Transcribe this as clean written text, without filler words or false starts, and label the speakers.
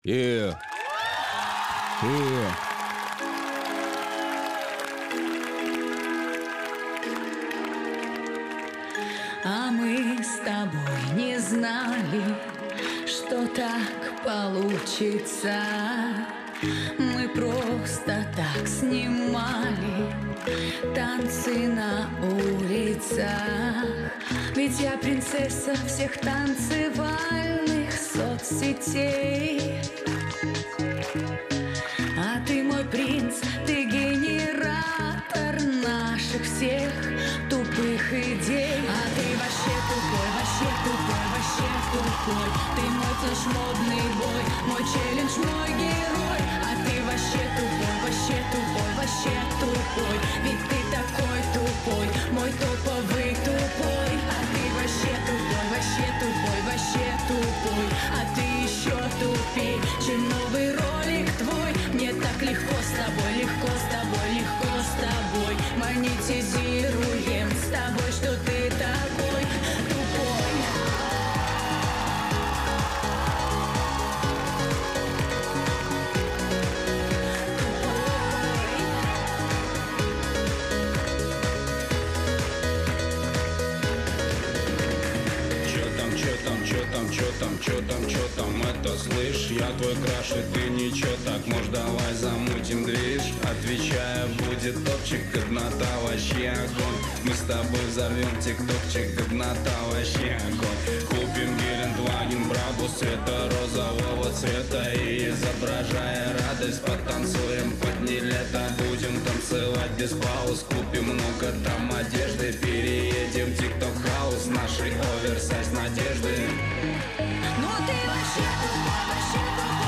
Speaker 1: Yeah. Yeah.
Speaker 2: А мы с тобой не знали, что так получится. Мы просто так снимали танцы на улицах. Ведь я принцесса всех танцевальных соцсетей. А ты мой принц, ты генератор наших всех тупых идей. А ты вообще тупой, вообще тупой, вообще тупой. Ты мой флешмобный бой, мой челлендж, мой герой. А ты вообще тупой, вообще тупой, вообще тупой. Ведь ты такой тупой, мой топовый тупой. А ты вообще тупой, вообще тупой, вообще тупой. А ты еще тупей, чем новый ролик твой. Мне так легко с тобой, легко с тобой, легко с тобой. Монетизируем с тобой, что ты такой тупой.
Speaker 1: Чё там, это слышь? Я твой краш, и ты ничего так. Может, давай замутим движ? Отвечаю, будет топчик, годнота вообще огонь. Мы с тобой взорвем тиктокчик, годнота вообще огонь. Купим Гелендваген, Брабус цвета розового цвета. И изображая радость, потанцуем под нелето. Будем танцевать без пауз, купим много там одежды. Переедем тикток-хаус, нашей оверсайз надежды.
Speaker 2: Ну ты вообще тупой, вообще тупой.